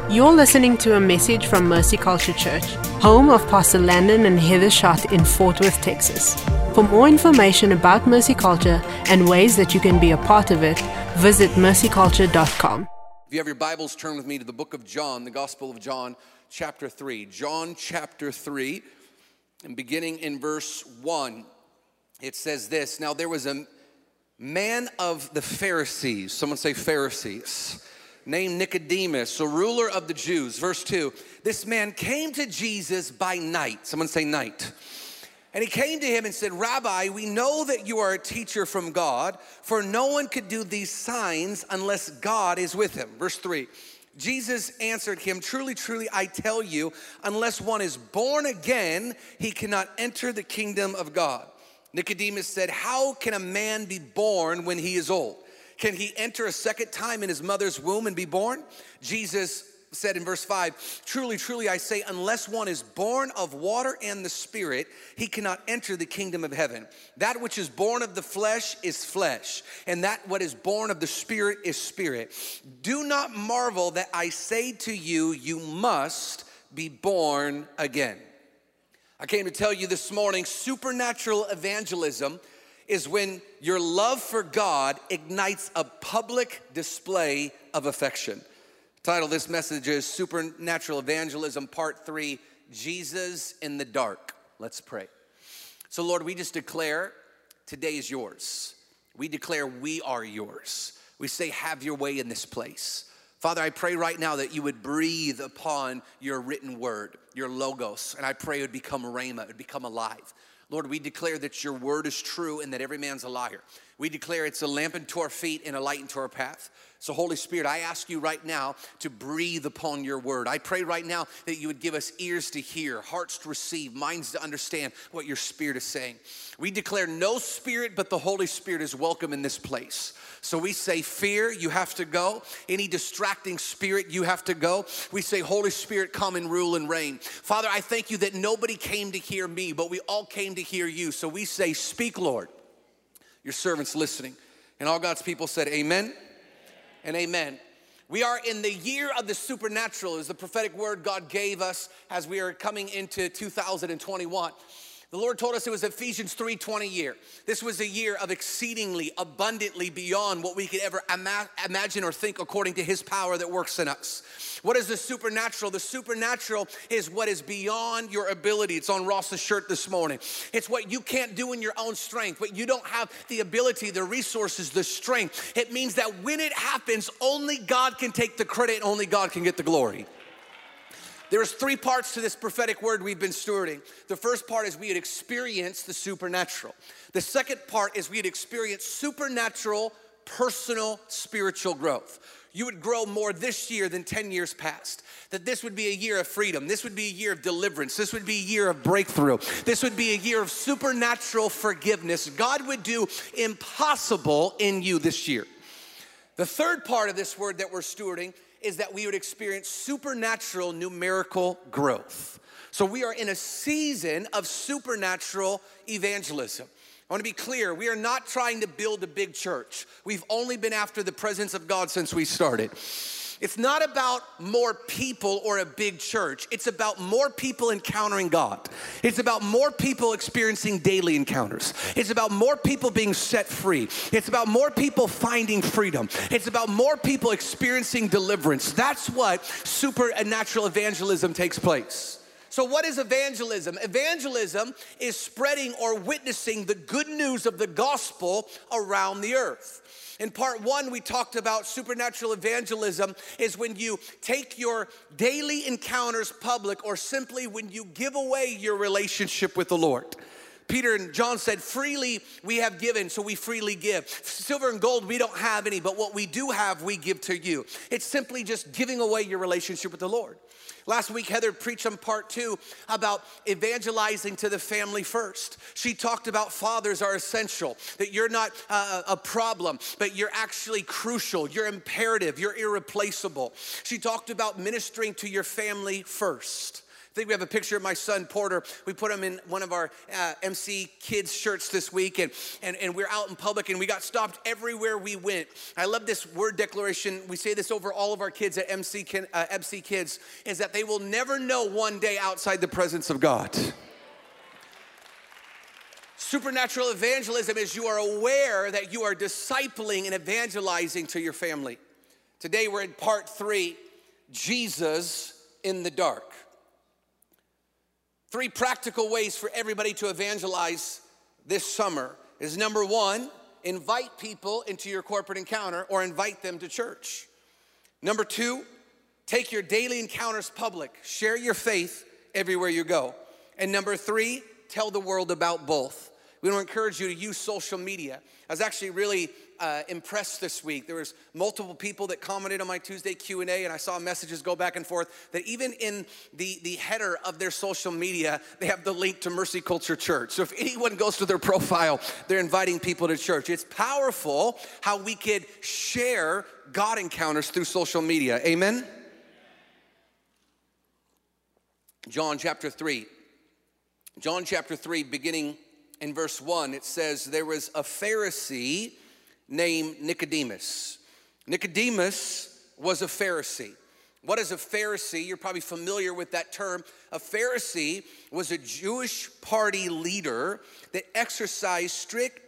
You're listening to a message from Mercy Culture Church, home of Pastor Landon and Heather Schott in Fort Worth, Texas. For more information about Mercy Culture and ways that you can be a part of it, visit mercyculture.com. If you have your Bibles, turn with me to the book of John, the Gospel of John, chapter 3. John chapter 3, and beginning in verse 1, it says this. Now there was a man of the Pharisees, someone say Pharisees, named Nicodemus, a ruler of the Jews. Verse 2, this man came to Jesus by night. Someone say night. And he came to him and said, Rabbi, we know that you are a teacher from God, for no one could do these signs unless God is with him. Verse 3, Jesus answered him, truly, truly, I tell you, unless one is born again, he cannot enter the kingdom of God. Nicodemus said, how can a man be born when he is old? Can he enter a second time in his mother's womb and be born? Jesus said in verse 5, truly, truly, I say, unless one is born of water and the Spirit, he cannot enter the kingdom of heaven. That which is born of the flesh is flesh, and that what is born of the Spirit is spirit. Do not marvel that I say to you, you must be born again. I came to tell you this morning, supernatural evangelism is when your love for God ignites a public display of affection. The title of this message is Supernatural Evangelism, Part 3, Jesus in the Dark. Let's pray. So Lord, we just declare today is yours. We declare we are yours. We say have your way in this place. Father, I pray right now that you would breathe upon your written word, your logos, and I pray it would become rhema, it would become alive. Lord, we declare that your word is true and that every man's a liar. We declare it's a lamp unto our feet and a light unto our path. So Holy Spirit, I ask you right now to breathe upon your word. I pray right now that you would give us ears to hear, hearts to receive, minds to understand what your Spirit is saying. We declare no spirit but the Holy Spirit is welcome in this place. So we say fear, you have to go. Any distracting spirit, you have to go. We say, Holy Spirit, come and rule and reign. Father, I thank you that nobody came to hear me, but we all came to hear you. So we say, speak, Lord. Your servant's listening. And all God's people said, amen and amen. We are in the year of the supernatural, is the prophetic word God gave us as we are coming into 2021. The Lord told us it was Ephesians 3:20 year. This was a year of exceedingly, abundantly beyond what we could ever imagine or think according to his power that works in us. What is the supernatural? The supernatural is what is beyond your ability. It's on Ross's shirt this morning. It's what you can't do in your own strength, what you don't have the ability, the resources, the strength. It means that when it happens, only God can take the credit and only God can get the glory. There's three parts to this prophetic word we've been stewarding. The first part is we had experienced the supernatural. The second part is we had experienced supernatural, personal, spiritual growth. You would grow more this year than 10 years past. That this would be a year of freedom. This would be a year of deliverance. This would be a year of breakthrough. This would be a year of supernatural forgiveness. God would do impossible in you this year. The third part of this word that we're stewarding is that we would experience supernatural numerical growth. So we are in a season of supernatural evangelism. I want to be clear, we are not trying to build a big church. We've only been after the presence of God since we started. It's not about more people or a big church. It's about more people encountering God. It's about more people experiencing daily encounters. It's about more people being set free. It's about more people finding freedom. It's about more people experiencing deliverance. That's what supernatural evangelism takes place. So what is evangelism? Evangelism is spreading or witnessing the good news of the gospel around the earth. In part one, we talked about supernatural evangelism is when you take your daily encounters public or simply when you give away your relationship with the Lord. Peter and John said, freely we have given, so we freely give. Silver and gold, we don't have any, but what we do have, we give to you. It's simply just giving away your relationship with the Lord. Last week, Heather preached on part 2 about evangelizing to the family first. She talked about fathers are essential, that you're not a problem, but you're actually crucial, you're imperative, you're irreplaceable. She talked about ministering to your family first. I think we have a picture of my son, Porter. We put him in one of our MC Kids shirts this week, and we're out in public, and we got stopped everywhere we went. I love this word declaration. We say this over all of our kids at MC Kids, is that they will never know one day outside the presence of God. Supernatural evangelism is you are aware that you are discipling and evangelizing to your family. Today we're in part 3, Jesus in the dark. 3 practical ways for everybody to evangelize this summer is, number 1, invite people into your corporate encounter or invite them to church. Number 2, take your daily encounters public. Share your faith everywhere you go. And number 3, tell the world about both. We want to encourage you to use social media. I was actually really impressed this week. There was multiple people that commented on my Tuesday Q&A, and I saw messages go back and forth that even in the header of their social media, they have the link to Mercy Culture Church. So if anyone goes to their profile, they're inviting people to church. It's powerful how we could share God encounters through social media. Amen? John chapter 3, beginning in verse 1, it says, there was a Pharisee named Nicodemus. Nicodemus was a Pharisee. What is a Pharisee? You're probably familiar with that term. A Pharisee was a Jewish party leader that exercised strict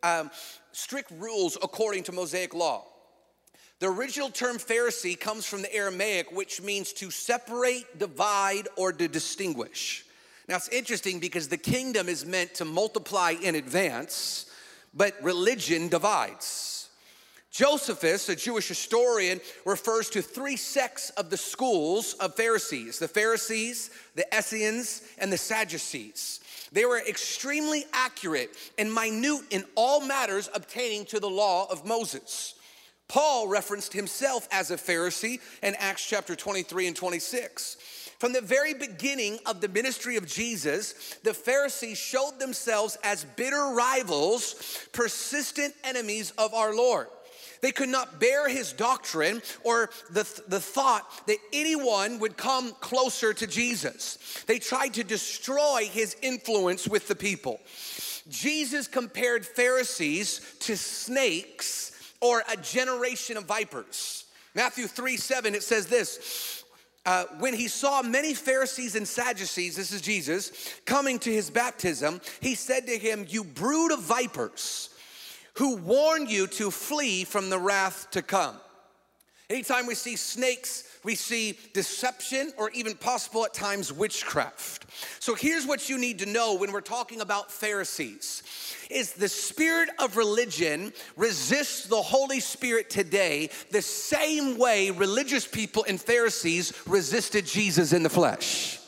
rules according to Mosaic law. The original term Pharisee comes from the Aramaic, which means to separate, divide, or to distinguish. Now, it's interesting because the kingdom is meant to multiply in advance, but religion divides. Josephus, a Jewish historian, refers to 3 sects of the schools of Pharisees: the Pharisees, the Essenes, and the Sadducees. They were extremely accurate and minute in all matters obtaining to the law of Moses. Paul referenced himself as a Pharisee in Acts chapter 23 and 26. From the very beginning of the ministry of Jesus, the Pharisees showed themselves as bitter rivals, persistent enemies of our Lord. They could not bear his doctrine or the thought that anyone would come closer to Jesus. They tried to destroy his influence with the people. Jesus compared Pharisees to snakes or a generation of vipers. Matthew 3:7, it says this, when he saw many Pharisees and Sadducees, this is Jesus, coming to his baptism, he said to him, you brood of vipers, who warned you to flee from the wrath to come. Anytime we see snakes, we see deception or even possible at times witchcraft. So here's what you need to know when we're talking about Pharisees. Is the spirit of religion resists the Holy Spirit today the same way religious people and Pharisees resisted Jesus in the flesh.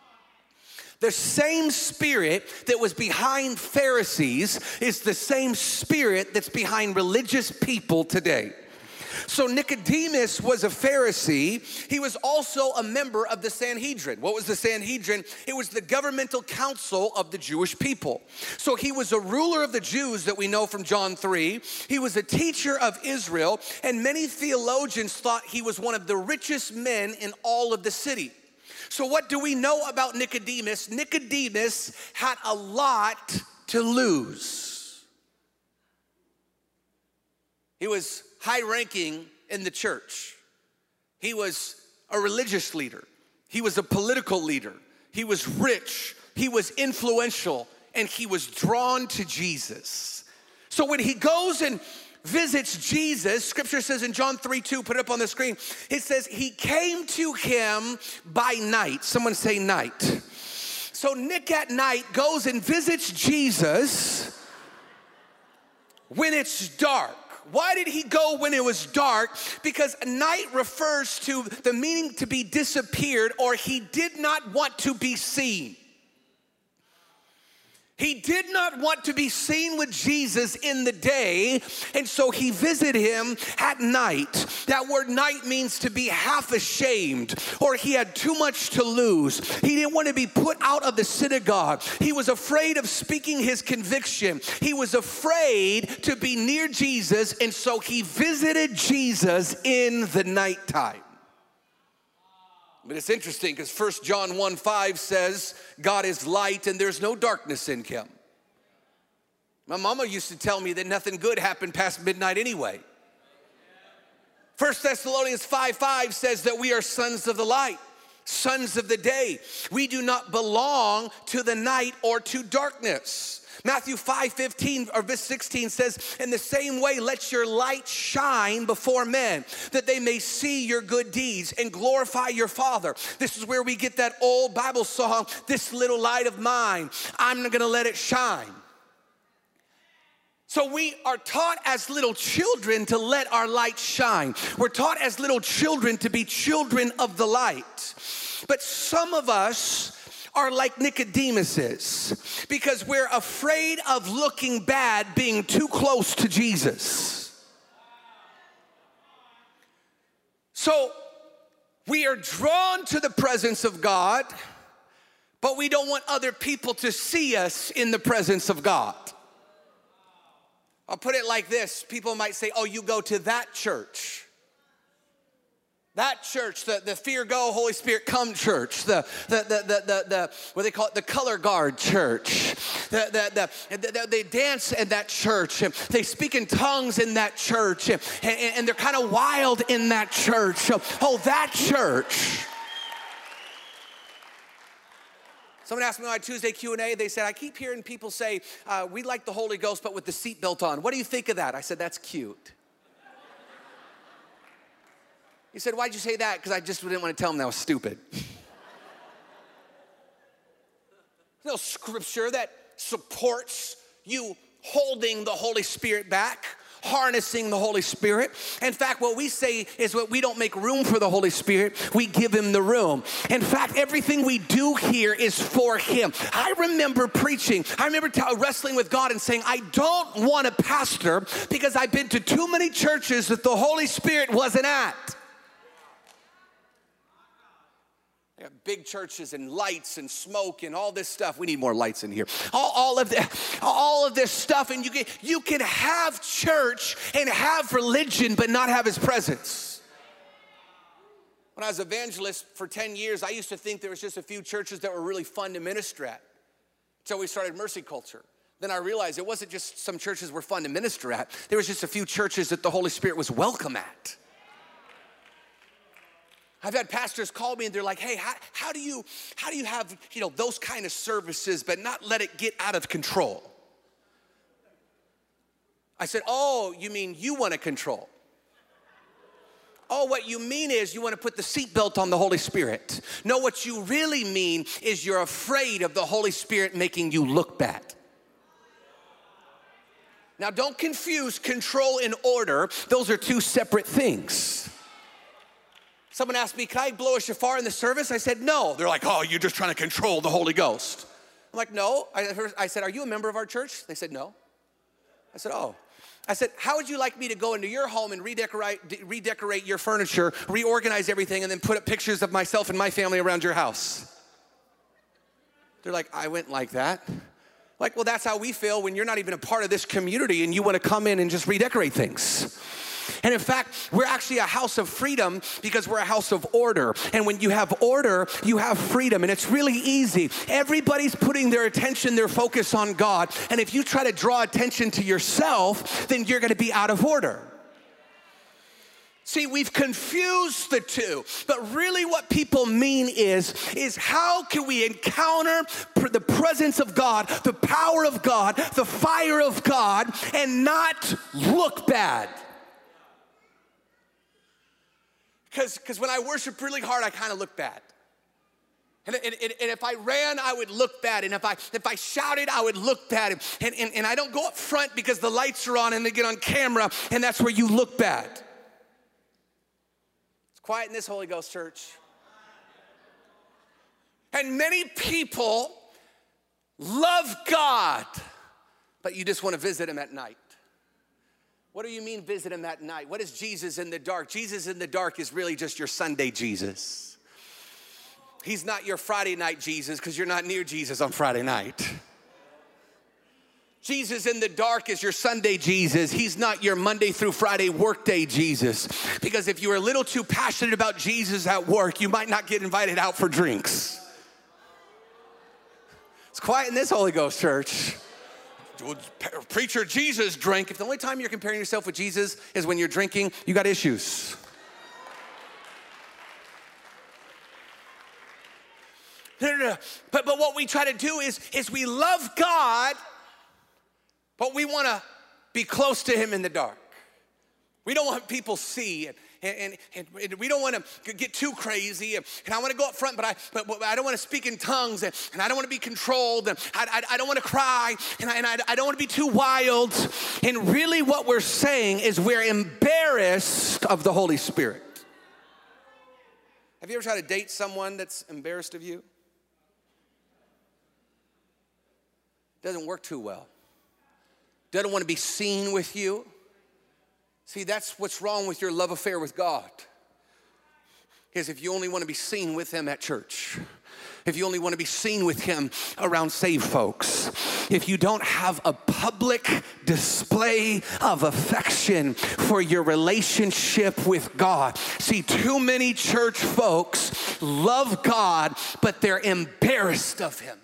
The same spirit that was behind Pharisees is the same spirit that's behind religious people today. So Nicodemus was a Pharisee. He was also a member of the Sanhedrin. What was the Sanhedrin? It was the governmental council of the Jewish people. So he was a ruler of the Jews that we know from John 3. He was a teacher of Israel, and many theologians thought he was one of the richest men in all of the city. So what do we know about Nicodemus? Nicodemus had a lot to lose. He was high-ranking in the church. He was a religious leader. He was a political leader. He was rich. He was influential. And he was drawn to Jesus. So when he goes and visits Jesus, scripture says in John 3:2, put it up on the screen, it says he came to him by night. Someone say night. So Nick at night goes and visits Jesus when it's dark. Why did he go when it was dark? Because night refers to the meaning to be disappeared, or he did not want to be seen. He did not want to be seen with Jesus in the day, and so he visited him at night. That word night means to be half ashamed, or he had too much to lose. He didn't want to be put out of the synagogue. He was afraid of speaking his conviction. He was afraid to be near Jesus, and so he visited Jesus in the nighttime. But it's interesting because 1 John 1:5 says, God is light and there's no darkness in him. My mama used to tell me that nothing good happened past midnight anyway. 1 Thessalonians 5:5 says that we are sons of the light, sons of the day. We do not belong to the night or to darkness. Matthew 5:15 or verse 16 says, in the same way, let your light shine before men, that they may see your good deeds and glorify your Father. This is where we get that old Bible song, this little light of mine, I'm gonna let it shine. So we are taught as little children to let our light shine. We're taught as little children to be children of the light. But some of us are like Nicodemus is, because we're afraid of looking bad being too close to Jesus. So we are drawn to the presence of God, but we don't want other people to see us in the presence of God. I'll put it like this. People might say, oh, you go to that church. That church, the Fear Go, Holy Spirit Come church, the what they call it, the color guard church. They dance in that church. They speak in tongues in that church. And they're kind of wild in that church. Oh, that church. Someone asked me on my Tuesday Q&A, they said, I keep hearing people say, we like the Holy Ghost, but with the seatbelt on. What do you think of that? I said, that's cute. He said, why'd you say that? Because I just didn't want to tell him that was stupid. There's no scripture that supports you holding the Holy Spirit back, harnessing the Holy Spirit. In fact, what we say is what we don't make room for the Holy Spirit, we give him the room. In fact, everything we do here is for him. I remember preaching, wrestling with God and saying, I don't want a pastor because I've been to too many churches that the Holy Spirit wasn't at. Big churches and lights and smoke and all this stuff. We need more lights in here. All of this stuff, and you can have church and have religion but not have his presence. When I was evangelist for 10 years, I used to think there was just a few churches that were really fun to minister at. Until we started Mercy Culture. Then I realized it wasn't just some churches were fun to minister at. There was just a few churches that the Holy Spirit was welcome at. I've had pastors call me and they're like, hey, how do you have, those kind of services but not let it get out of control? I said, oh, you mean you want to control? Oh, what you mean is you want to put the seatbelt on the Holy Spirit. No, what you really mean is you're afraid of the Holy Spirit making you look bad. Now, don't confuse control and order. Those are two separate things. Someone asked me, can I blow a shofar in the service? I said, no. They're like, oh, you're just trying to control the Holy Ghost. I'm like, no. I said, are you a member of our church? They said, no. I said, oh. I said, how would you like me to go into your home and redecorate your furniture, reorganize everything, and then put up pictures of myself and my family around your house? They're like, I wouldn't like that. Like, well, that's how we feel when you're not even a part of this community and you want to come in and just redecorate things. And in fact, we're actually a house of freedom because we're a house of order. And when you have order, you have freedom. And it's really easy. Everybody's putting their attention, their focus on God. And if you try to draw attention to yourself, then you're going to be out of order. See, we've confused the two, but really what people mean is how can we encounter the presence of God, the power of God, the fire of God, and not look bad? Because when I worship really hard, I kind of look bad. And if I ran, I would look bad. And if I shouted, I would look bad. And I don't go up front because the lights are on and they get on camera, and that's where you look bad. It's quiet in this Holy Ghost church. And many people love God, but you just want to visit him at night. What do you mean visit him at night? What is Jesus in the dark? Jesus in the dark is really just your Sunday Jesus. He's not your Friday night Jesus because you're not near Jesus on Friday night. Jesus in the dark is your Sunday Jesus. He's not your Monday through Friday workday Jesus. Because if you are a little too passionate about Jesus at work, you might not get invited out for drinks. It's quiet in this Holy Ghost church. Preacher Jesus drank. If the only time you're comparing yourself with Jesus is when you're drinking, you got issues. No. But what we try to do is we love God, but we want to be close to him in the dark. We don't want people see, and we don't want to get too crazy. And I want to go up front, but I don't want to speak in tongues, and I don't want to be controlled, and I don't want to cry, and I don't want to be too wild. And really what we're saying is we're embarrassed of the Holy Spirit. Have you ever tried to date someone that's embarrassed of you? Doesn't work too well. Doesn't want to be seen with you. See, that's what's wrong with your love affair with God. Is if you only want to be seen with him at church. If you only want to be seen with him around saved folks. If you don't have a public display of affection for your relationship with God. See, too many church folks love God, but they're embarrassed of him.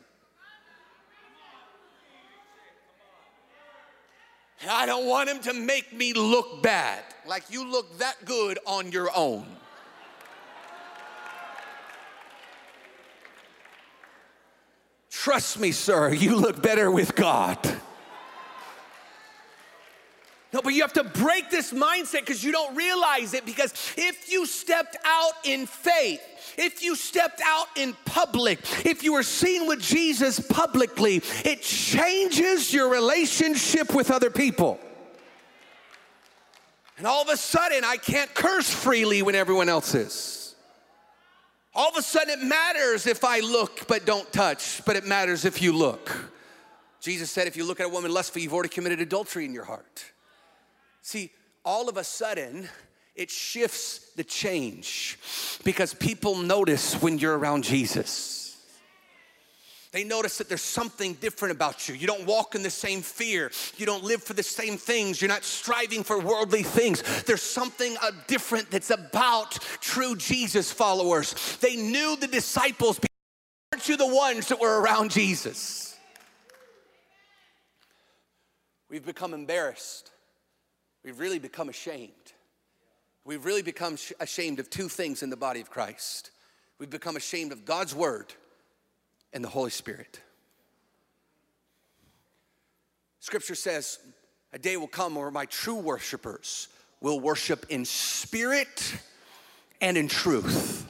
I don't want him to make me look bad. Like you look that good on your own. Trust me, sir, you look better with God. No, but you have to break this mindset because you don't realize it. Because if you stepped out in faith, if you stepped out in public, if you were seen with Jesus publicly, it changes your relationship with other people. And all of a sudden, I can't curse freely when everyone else is. All of a sudden, it matters if I look but don't touch, but it matters if you look. Jesus said, if you look at a woman lustfully, you've already committed adultery in your heart. See, all of a sudden, it shifts the change because people notice when you're around Jesus. They notice that there's something different about you. You don't walk in the same fear. You don't live for the same things. You're not striving for worldly things. There's something different that's about true Jesus followers. They knew the disciples, aren't you the ones that were around Jesus? We've become embarrassed. We've really become ashamed. We've really become ashamed of two things in the body of Christ. We've become ashamed of God's word and the Holy Spirit. Scripture says, a day will come where my true worshipers will worship in spirit and in truth.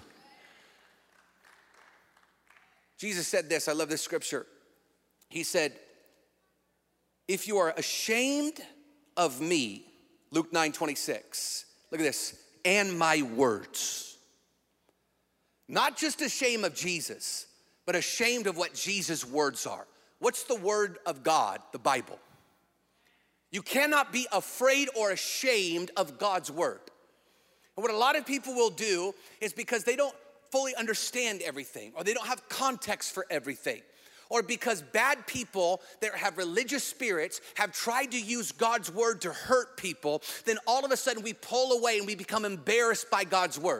Jesus said this, I love this scripture. He said, if you are ashamed of me, Luke 9:26. Look at this. And my words. Not just ashamed of Jesus, but ashamed of what Jesus' words are. What's the word of God? The Bible. You cannot be afraid or ashamed of God's word. And what a lot of people will do is because they don't fully understand everything, or they don't have context for everything, or because bad people that have religious spirits have tried to use God's word to hurt people, then all of a sudden we pull away and we become embarrassed by God's word.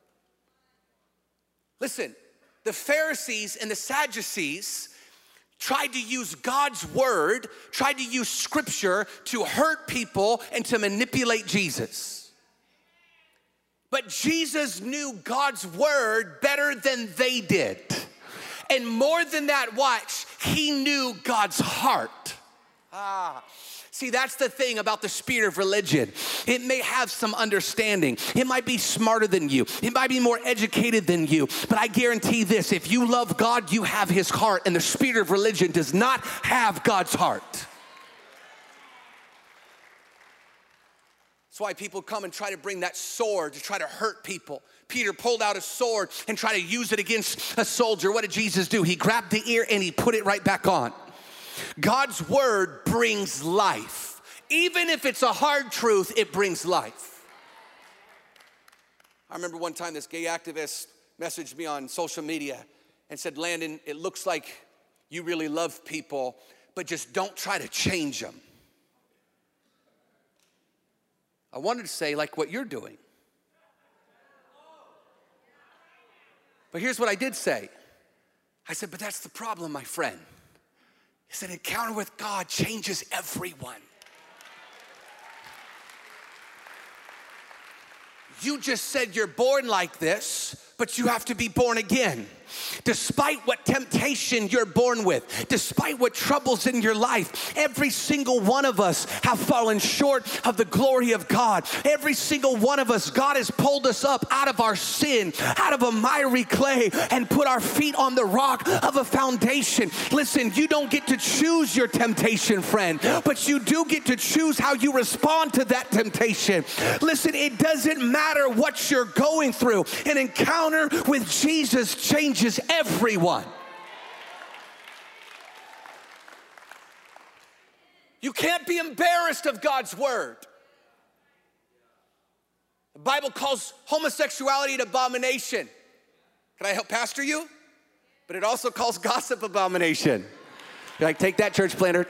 Listen, the Pharisees and the Sadducees tried to use God's word, tried to use scripture to hurt people and to manipulate Jesus. But Jesus knew God's word better than they did. And more than that, watch, he knew God's heart. See, that's the thing about the spirit of religion. It may have some understanding. It might be smarter than you. It might be more educated than you. But I guarantee this, if you love God, you have his heart. And the spirit of religion does not have God's heart. That's why people come and try to bring that sword to try to hurt people. Peter pulled out a sword and tried to use it against a soldier. What did Jesus do? He grabbed the ear and he put it right back on. God's word brings life. Even if it's a hard truth, it brings life. I remember one time this gay activist messaged me on social media and said, Landon, it looks like you really love people, but just don't try to change them. I wanted to say like what you're doing. But here's what I did say. I said, but that's the problem, my friend. He said, encounter with God changes everyone. You just said you're born like this, but you have to be born again. Despite what temptation you're born with, despite what troubles in your life, every single one of us have fallen short of the glory of God. Every single one of us, God has pulled us up out of our sin, out of a miry clay, and put our feet on the rock of a foundation. Listen, you don't get to choose your temptation, friend, but you do get to choose how you respond to that temptation. Listen, it doesn't matter what you're going through. An encounter with Jesus changes everyone. You can't be embarrassed of God's word. The Bible calls homosexuality an abomination. Can I help pastor you? But it also calls gossip abomination. You're like, take that, church planter.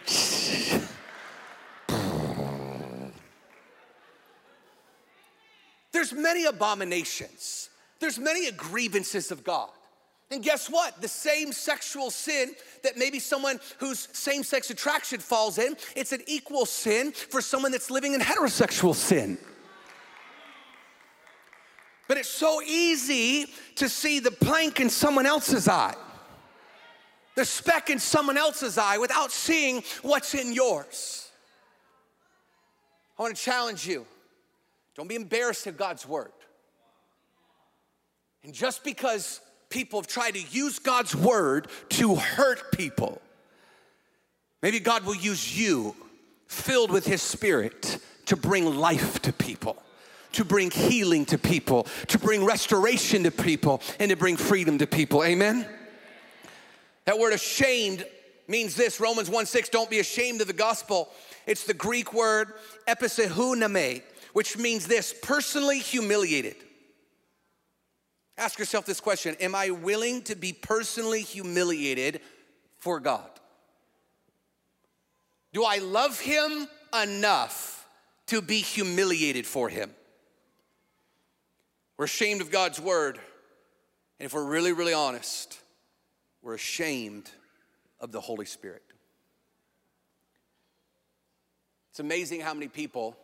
There's many abominations. There's many grievances of God. And guess what? The same sexual sin that maybe someone whose same-sex attraction falls in, it's an equal sin for someone that's living in heterosexual sin. But it's so easy to see the plank in someone else's eye, the speck in someone else's eye without seeing what's in yours. I want to challenge you. Don't be embarrassed of God's word. And just because people have tried to use God's word to hurt people, maybe God will use you, filled with his spirit, to bring life to people, to bring healing to people, to bring restoration to people, and to bring freedom to people. Amen? That word ashamed means this, Romans 1:6, don't be ashamed of the gospel. It's the Greek word episehuname, which means this, personally humiliated. Ask yourself this question, am I willing to be personally humiliated for God? Do I love him enough to be humiliated for him? We're ashamed of God's word, and if we're really, really honest, we're ashamed of the Holy Spirit. It's amazing how many people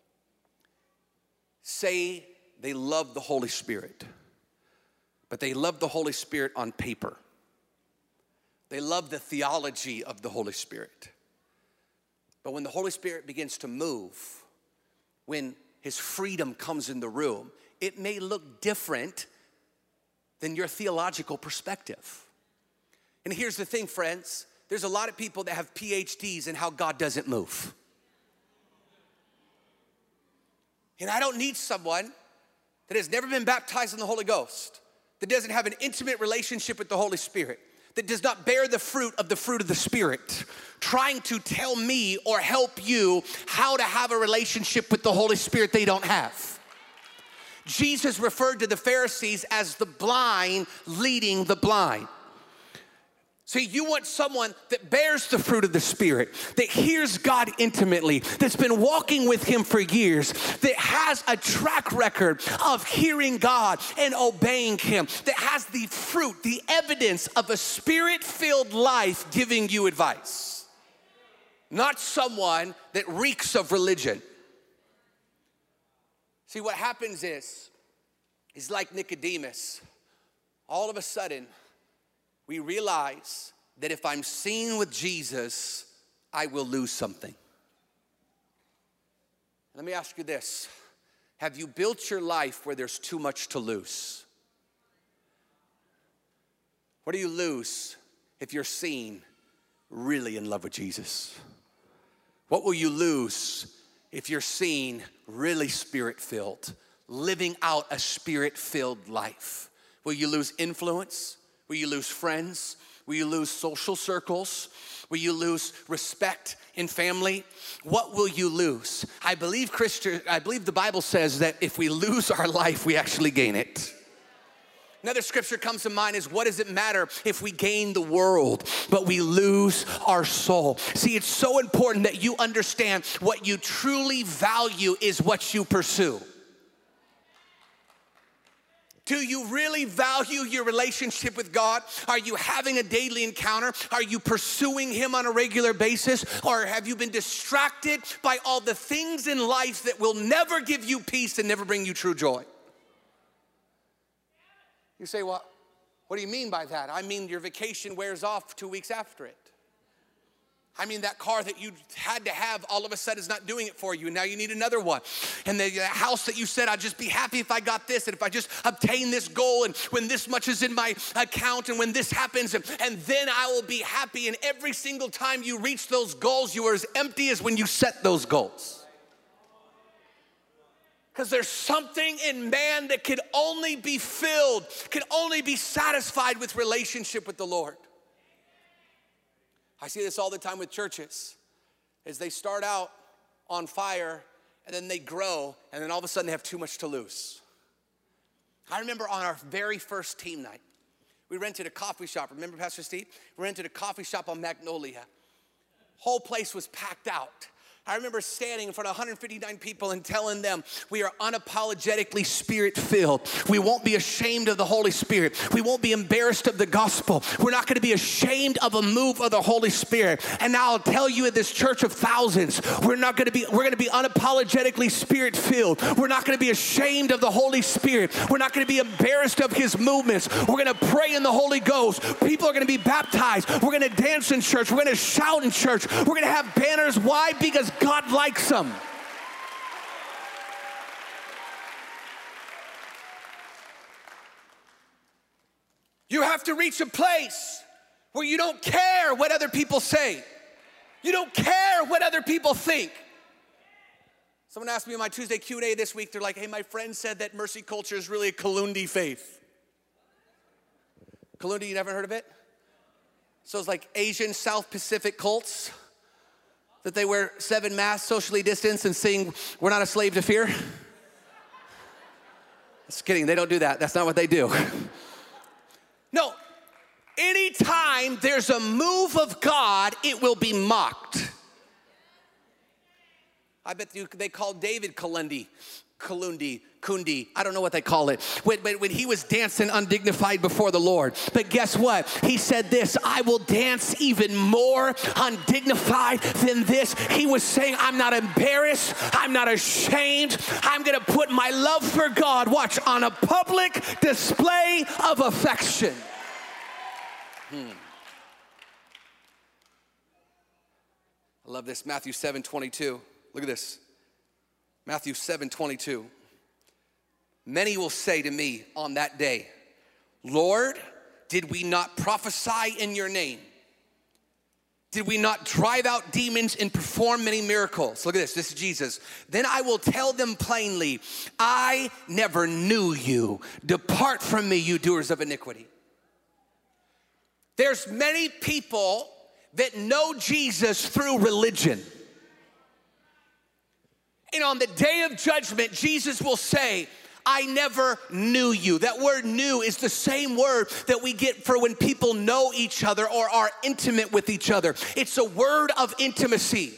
say they love the Holy Spirit, but they love the Holy Spirit on paper. They love the theology of the Holy Spirit. But when the Holy Spirit begins to move, when his freedom comes in the room, it may look different than your theological perspective. And here's the thing, friends. There's a lot of people that have PhDs in how God doesn't move. And I don't need someone that has never been baptized in the Holy Ghost, that doesn't have an intimate relationship with the Holy Spirit, that does not bear the fruit of the Spirit, trying to tell me or help you how to have a relationship with the Holy Spirit they don't have. Jesus referred to the Pharisees as the blind leading the blind. See, you want someone that bears the fruit of the Spirit, that hears God intimately, that's been walking with him for years, that has a track record of hearing God and obeying him, that has the fruit, the evidence of a Spirit-filled life giving you advice. Not someone that reeks of religion. See, what happens is like Nicodemus. All of a sudden, we realize that if I'm seen with Jesus, I will lose something. Let me ask you this. Have you built your life where there's too much to lose? What do you lose if you're seen really in love with Jesus? What will you lose if you're seen really Spirit-filled, living out a Spirit-filled life? Will you lose influence? Will you lose friends? Will you lose social circles? Will you lose respect in family? What will you lose? I believe the Bible says that if we lose our life, we actually gain it. Another scripture comes to mind is, what does it matter if we gain the world, but we lose our soul? See, it's so important that you understand what you truly value is what you pursue. Do you really value your relationship with God? Are you having a daily encounter? Are you pursuing Him on a regular basis? Or have you been distracted by all the things in life that will never give you peace and never bring you true joy? You say, well, what do you mean by that? I mean, your vacation wears off 2 weeks after it. I mean, that car that you had to have all of a sudden is not doing it for you, and now you need another one. And the house that you said, I'd just be happy if I got this, and if I just obtain this goal, and when this much is in my account, and when this happens, and then I will be happy. And every single time you reach those goals, you are as empty as when you set those goals. Because there's something in man that can only be filled, can only be satisfied with relationship with the Lord. I see this all the time with churches, as they start out on fire, and then they grow, and then all of a sudden they have too much to lose. I remember on our very first team night, we rented a coffee shop. Remember, Pastor Steve? We rented a coffee shop on Magnolia. Whole place was packed out. I remember standing in front of 159 people and telling them, we are unapologetically Spirit-filled. We won't be ashamed of the Holy Spirit. We won't be embarrassed of the gospel. We're not going to be ashamed of a move of the Holy Spirit. And now I'll tell you, in this church of thousands, we're going to be unapologetically Spirit-filled. We're not going to be ashamed of the Holy Spirit. We're not going to be embarrassed of His movements. We're going to pray in the Holy Ghost. People are going to be baptized. We're going to dance in church. We're going to shout in church. We're going to have banners. Why? Because God likes them. You have to reach a place where you don't care what other people say. You don't care what other people think. Someone asked me in my Tuesday Q&A this week, they're like, hey, my friend said that Mercy Culture is really a Kalundi faith. Kalundi, you never heard of it? So it's like Asian South Pacific cults, that they wear 7 masks, socially distanced, and sing, we're not a slave to fear. Just kidding, they don't do that. That's not what they do. No, anytime there's a move of God, it will be mocked. I bet you they call David Kalundi, Kundi, I don't know what they call it, when he was dancing undignified before the Lord. But guess what? He said this, I will dance even more undignified than this. He was saying, I'm not embarrassed, I'm not ashamed, I'm gonna put my love for God, watch, on a public display of affection. I love this, Matthew 7:22. Look at this. Matthew 7:22. Many will say to me on that day, Lord, did we not prophesy in your name? Did we not drive out demons and perform many miracles? Look at this. This is Jesus. Then I will tell them plainly, I never knew you. Depart from me, you doers of iniquity. There's many people that know Jesus through religion. And on the day of judgment, Jesus will say, I never knew you. That word knew is the same word that we get for when people know each other or are intimate with each other. It's a word of intimacy.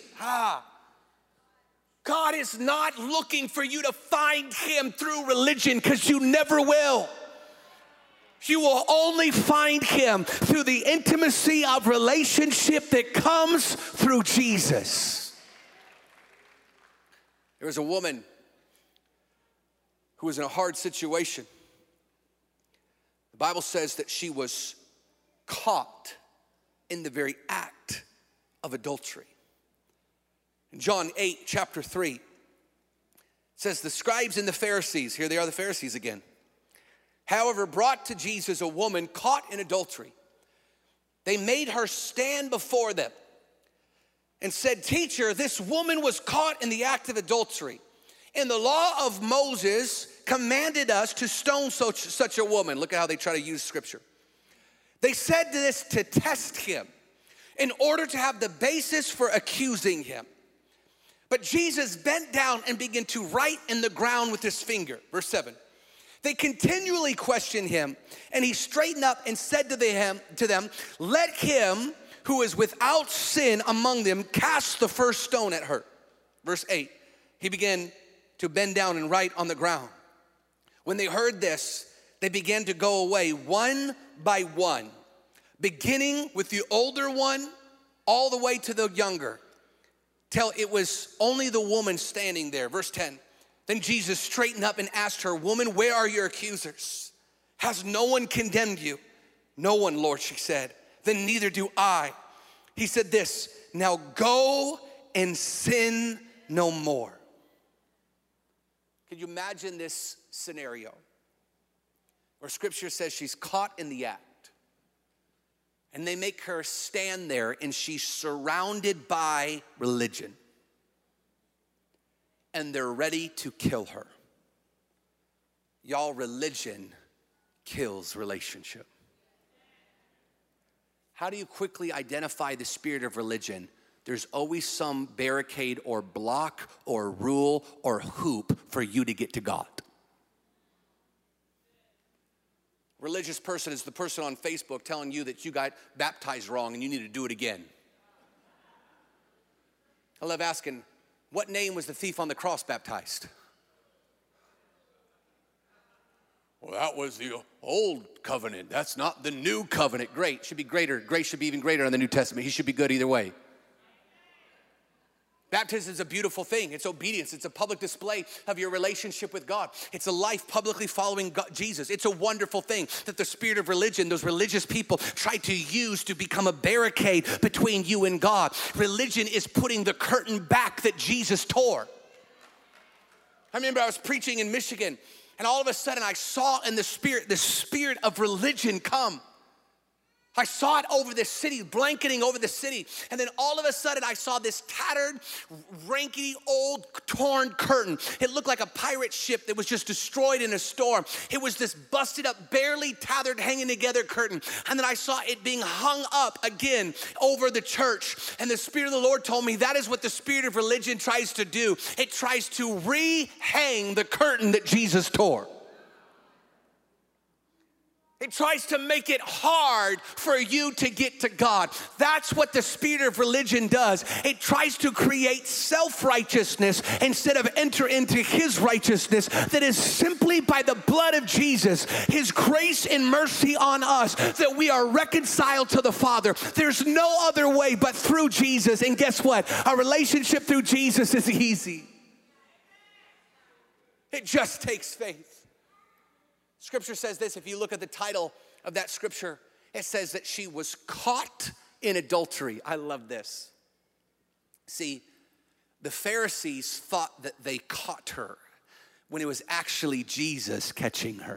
God is not looking for you to find Him through religion, because you never will. You will only find Him through the intimacy of relationship that comes through Jesus. There was a woman who was in a hard situation. The Bible says that she was caught in the very act of adultery. In John 8, chapter 3, it says, the scribes and the Pharisees, here they are, the Pharisees again, however, brought to Jesus a woman caught in adultery. They made her stand before them and said, teacher, this woman was caught in the act of adultery. And the law of Moses commanded us to stone such a woman. Look at how they try to use scripture. They said this to test him in order to have the basis for accusing him. But Jesus bent down and began to write in the ground with his finger. Verse 7. They continually questioned him, and he straightened up and said to them, let him who is without sin among them cast the first stone at her. Verse 8, he began to bend down and write on the ground. When they heard this, they began to go away one by one, beginning with the older one all the way to the younger, till it was only the woman standing there. Verse 10, then Jesus straightened up and asked her, woman, where are your accusers? Has no one condemned you? No one, Lord, she said. Then neither do I. He said this, now go and sin no more. Could you imagine this scenario where scripture says she's caught in the act and they make her stand there and she's surrounded by religion and they're ready to kill her. Y'all, religion kills relationship. How do you quickly identify the spirit of religion? There's always some barricade or block or rule or hoop for you to get to God. Religious person is the person on Facebook telling you that you got baptized wrong and you need to do it again. I love asking, what name was the thief on the cross baptized? Well, that was the old covenant. That's not the new covenant. Great, should be greater. Grace should be even greater in the New Testament. He should be good either way. Baptism is a beautiful thing. It's obedience. It's a public display of your relationship with God. It's a life publicly following God, Jesus. It's a wonderful thing that the spirit of religion, those religious people, try to use to become a barricade between you and God. Religion is putting the curtain back that Jesus tore. I remember I was preaching in Michigan, and all of a sudden I saw in the spirit of religion come. I saw it over the city, blanketing over the city. And then all of a sudden I saw this tattered, rankety, old, torn curtain. It looked like a pirate ship that was just destroyed in a storm. It was this busted up, barely tethered, hanging together curtain. And then I saw it being hung up again over the church. And the Spirit of the Lord told me that is what the spirit of religion tries to do. It tries to re-hang the curtain that Jesus tore. It tries to make it hard for you to get to God. That's what the spirit of religion does. It tries to create self-righteousness instead of enter into his righteousness that is simply by the blood of Jesus, his grace and mercy on us, that we are reconciled to the Father. There's no other way but through Jesus. And guess what? Our relationship through Jesus is easy. It just takes faith. Scripture says this, if you look at the title of that scripture, it says that she was caught in adultery. I love this. See, the Pharisees thought that they caught her when it was actually Jesus catching her.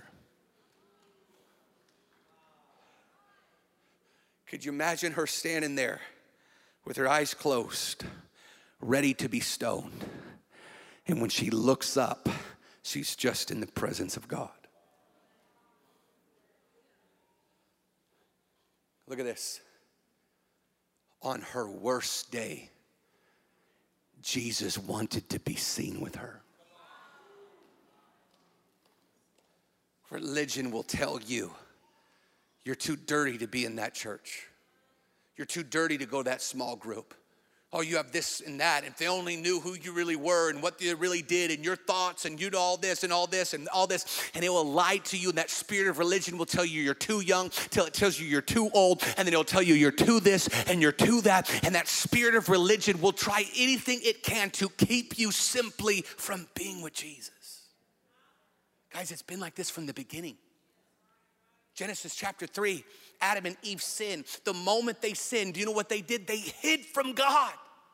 Could you imagine her standing there with her eyes closed, ready to be stoned? And when she looks up, she's just in the presence of God. Look at this. On her worst day, Jesus wanted to be seen with her. Religion will tell you you're too dirty to be in that church. You're too dirty to go to that small group. Oh, you have this and that. If they only knew who you really were and what you really did and your thoughts and you know all this and all this and all this. And it will lie to you, and that spirit of religion will tell you you're too young, till it tells you you're too old, and then it'll tell you you're too this and you're too that. And that spirit of religion will try anything it can to keep you simply from being with Jesus. Guys, it's been like this from the beginning. Genesis chapter 3, Adam and Eve sinned. The moment they sinned, do you know what they did? They hid from God.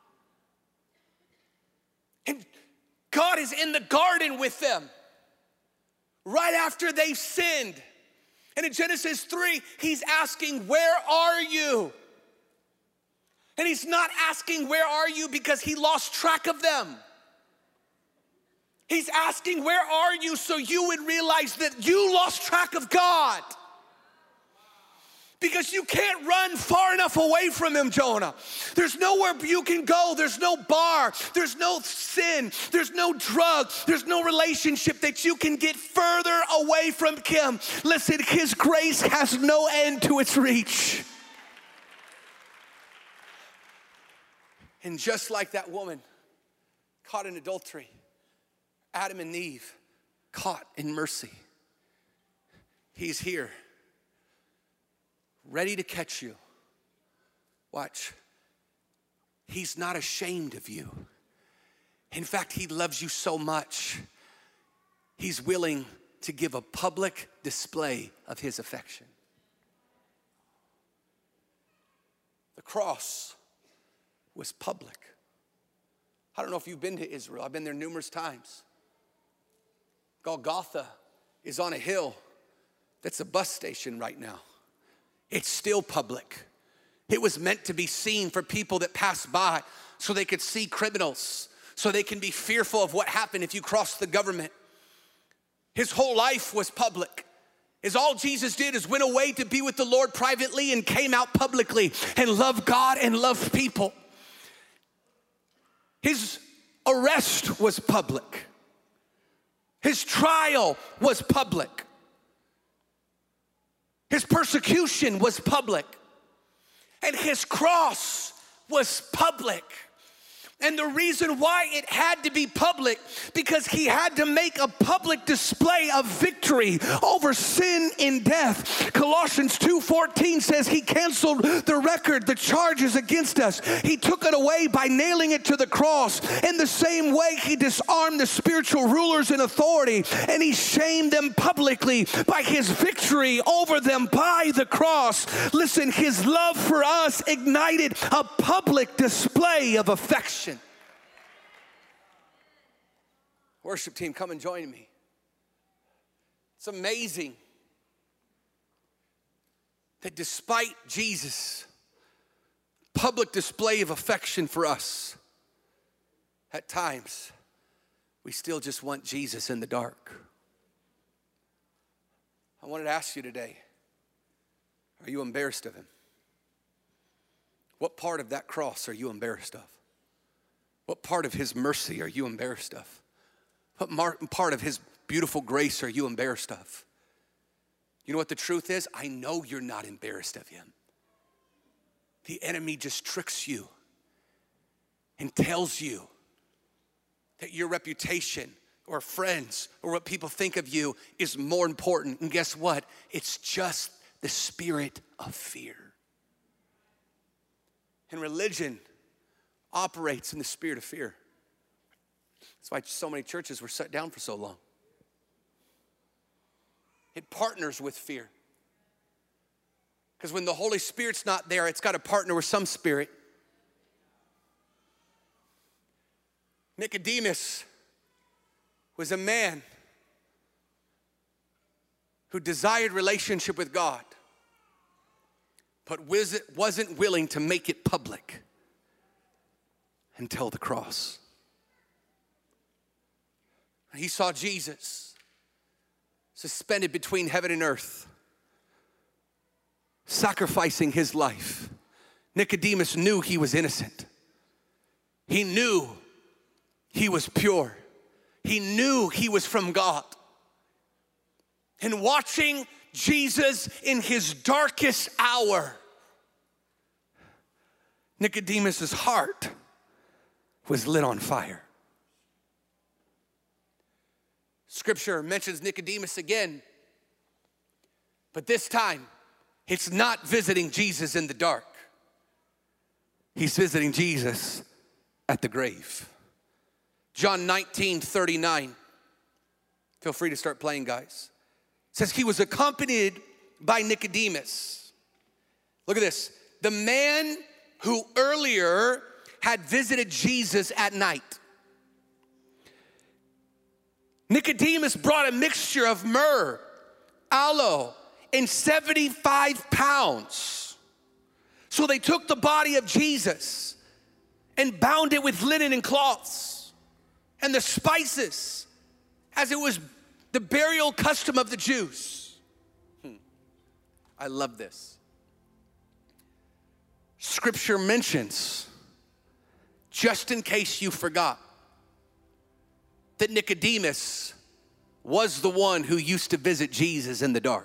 And God is in the garden with them right after they sinned. And in Genesis 3, he's asking, where are you? And he's not asking, where are you, because he lost track of them. He's asking, where are you, so you would realize that you lost track of God. Because you can't run far enough away from him, Jonah. There's nowhere you can go. There's no bar. There's no sin. There's no drug. There's no relationship that you can get further away from him. Listen, his grace has no end to its reach. And just like that woman caught in adultery, Adam and Eve caught in mercy, he's here, ready to catch you. Watch. He's not ashamed of you. In fact, he loves you so much, he's willing to give a public display of his affection. The cross was public. I don't know if you've been to Israel. I've been there numerous times. Golgotha is on a hill that's a bus station right now. It's still public. It was meant to be seen for people that pass by so they could see criminals, so they can be fearful of what happened if you cross the government. His whole life was public. All Jesus did is went away to be with the Lord privately and came out publicly and loved God and loved people. His arrest was public. His trial was public. His persecution was public. And his cross was public. And the reason why it had to be public, because he had to make a public display of victory over sin and death. Colossians 2:14 says he canceled the record, the charges against us. He took it away by nailing it to the cross. In the same way, he disarmed the spiritual rulers in authority, and he shamed them publicly by his victory over them by the cross. Listen, his love for us ignited a public display of affection. Worship team, come and join me. It's amazing that despite Jesus' public display of affection for us, at times we still just want Jesus in the dark. I wanted to ask you today, are you embarrassed of him? What part of that cross are you embarrassed of? What part of his mercy are you embarrassed of? What part of his beautiful grace are you embarrassed of? You know what the truth is? I know you're not embarrassed of him. The enemy just tricks you and tells you that your reputation or friends or what people think of you is more important. And guess what? It's just the spirit of fear. And religion operates in the spirit of fear. That's why so many churches were shut down for so long. It partners with fear. Because when the Holy Spirit's not there, it's got to partner with some spirit. Nicodemus was a man who desired relationship with God, but wasn't willing to make it public until the cross. He saw Jesus suspended between heaven and earth, sacrificing his life. Nicodemus knew he was innocent. He knew he was pure. He knew he was from God. And watching Jesus in his darkest hour, Nicodemus's heart was lit on fire. Scripture mentions Nicodemus again, but this time it's not visiting Jesus in the dark. He's visiting Jesus at the grave. John 19:39. Feel free to start playing, guys. It says he was accompanied by Nicodemus. Look at this. The man who earlier had visited Jesus at night. Nicodemus brought a mixture of myrrh, aloe, and 75 pounds. So they took the body of Jesus and bound it with linen and cloths and the spices, as it was the burial custom of the Jews. I love this. Scripture mentions, just in case you forgot, that Nicodemus was the one who used to visit Jesus in the dark.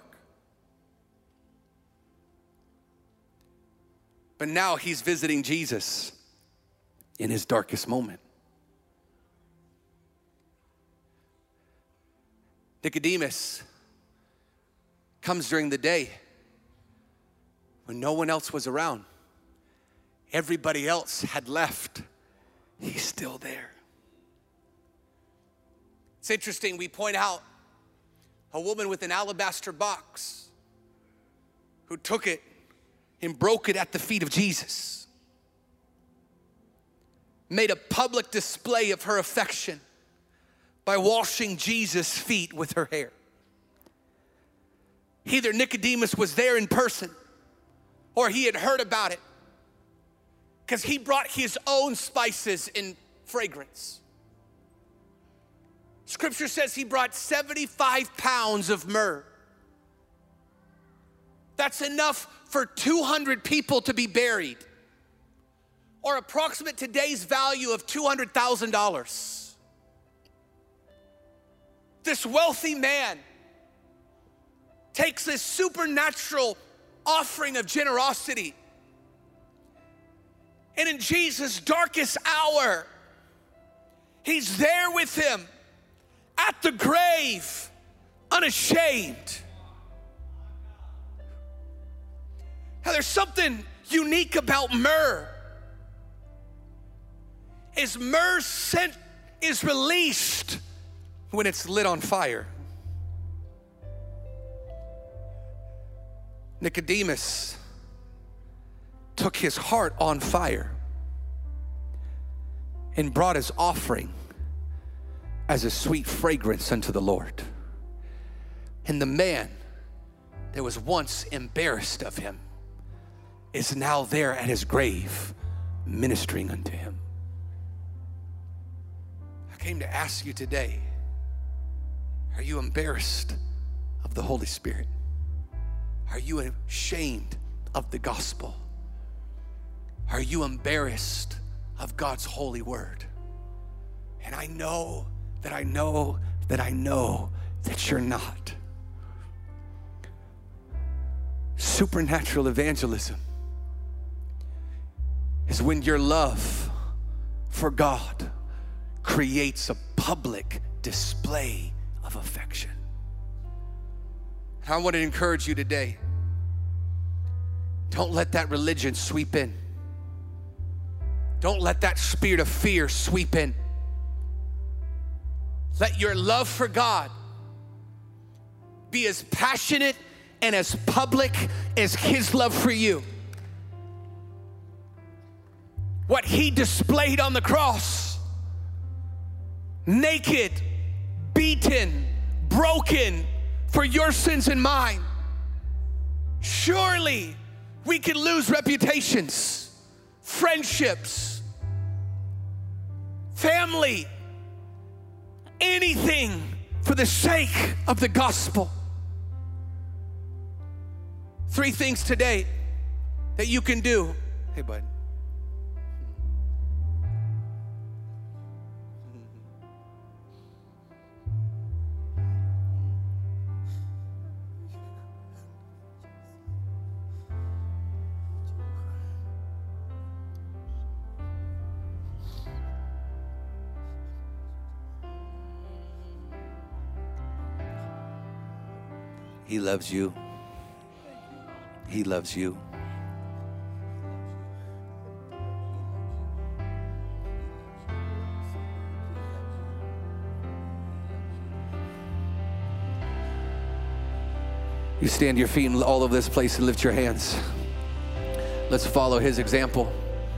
But now he's visiting Jesus in his darkest moment. Nicodemus comes during the day when no one else was around. Everybody else had left. He's still there. It's interesting, we point out a woman with an alabaster box who took it and broke it at the feet of Jesus, made a public display of her affection by washing Jesus' feet with her hair. Either Nicodemus was there in person or he had heard about it, because he brought his own spices and fragrance. Scripture says he brought 75 pounds of myrrh. That's enough for 200 people to be buried, or approximate today's value of $200,000. This wealthy man takes this supernatural offering of generosity, and in Jesus' darkest hour, he's there with him at the grave, unashamed. Now, there's something unique about myrrh. Is myrrh's scent is released when it's lit on fire. Nicodemus took his heart on fire and brought his offering as a sweet fragrance unto the Lord. And the man that was once embarrassed of him is now there at his grave ministering unto him. I came to ask you today, are you embarrassed of the Holy Spirit? Are you ashamed of the gospel? Are you embarrassed of God's holy word? And I know that you're not. Supernatural evangelism is when your love for God creates a public display of affection. I want to encourage you today, don't let that religion sweep in. Don't let that spirit of fear sweep in. Let your love for God be as passionate and as public as his love for you. What he displayed on the cross, naked, beaten, broken for your sins and mine. Surely we can lose reputations, friendships, family, anything for the sake of the gospel. 3 things today that you can do. Hey, bud. He loves you. He loves you. You stand to your feet all over this place and lift your hands. Let's follow his example.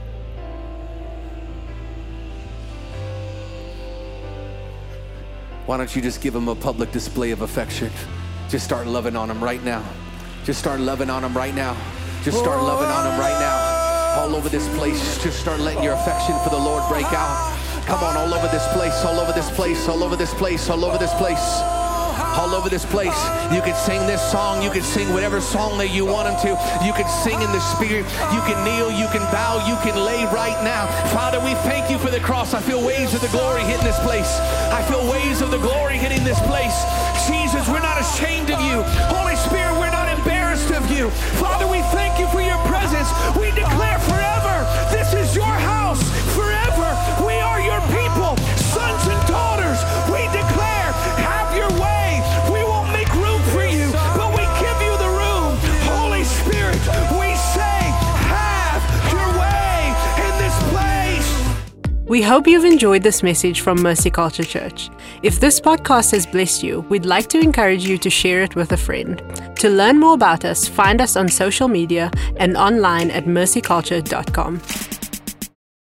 Why don't you just give him a public display of affection? Just start loving on him right now. Just start loving on him right now. Just start loving on him right now. All over this place, just start letting your affection for the Lord break out. Come on, all over this place, all over this place, all over this place, all over this place. all over this place. You can sing this song. You can sing whatever song that you want them to. You can sing in the Spirit. You can kneel. You can bow. You can lay right now. Father, we thank you for the cross. I feel waves of the glory hitting this place. I feel waves of the glory hitting this place. Jesus, we're not ashamed of you. Holy Spirit, we're not embarrassed of you. Father, we thank you for your presence. We declare forever, this is your house. Forever, we are your people, sons and daughters. We declare, have your way. We won't make room for you, but we give you the room. Holy Spirit, we say, have your way in this place. We hope you've enjoyed this message from Mercy Culture Church. If this podcast has blessed you, we'd like to encourage you to share it with a friend. To learn more about us, find us on social media and online at mercyculture.com.